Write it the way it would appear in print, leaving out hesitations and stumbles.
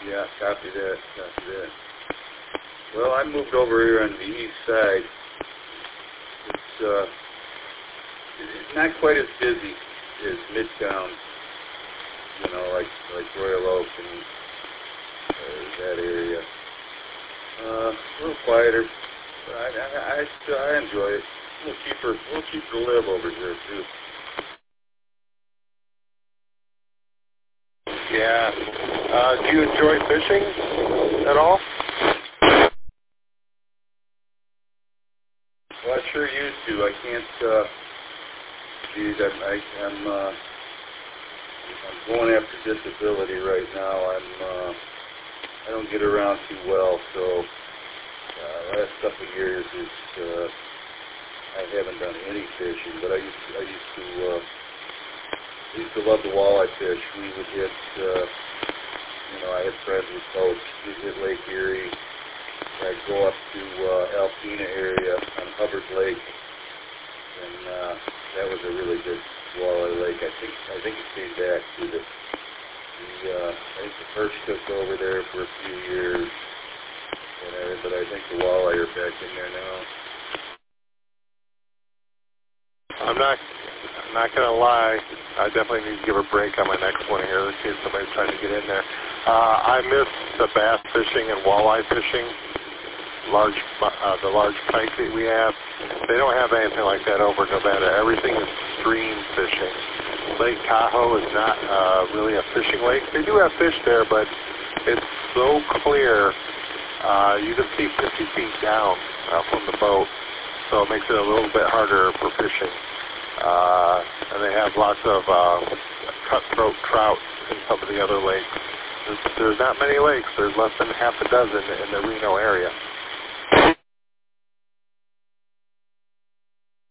Yeah, copy that, copy that. Well, I moved over here on the east side. It's not quite as busy as Midtown, you know, like Royal Oak and that area. A little quieter. But I enjoy it. A little cheaper to live over here too. Yeah. Do you enjoy fishing at all? Well, I sure used to. I can't. Geez, I'm going after disability right now. I don't get around too well, so last couple of years I haven't done any fishing. But I used to love the walleye fish. We would hit, I had friends with boats. We'd hit Lake Erie. I'd go up to Alpena area on Hubbard Lake, and that was a really good walleye lake. I think it came back to I think the perch took over there for a few years, but I think the walleye are back in there now. I'm not going to lie. I definitely need to give a break on my next one here. Let's see if somebody's trying to get in there. I miss the bass fishing and walleye fishing. The large pike that we have. They don't have anything like that over in Nevada. Everything is stream fishing. Lake Tahoe is not really a fishing lake. They do have fish there, but it's so clear. You can see 50 feet down from the boat, so it makes it a little bit harder for fishing. And they have lots of cutthroat trout in some of the other lakes. There's not many lakes. There's less than half a dozen in the Reno area.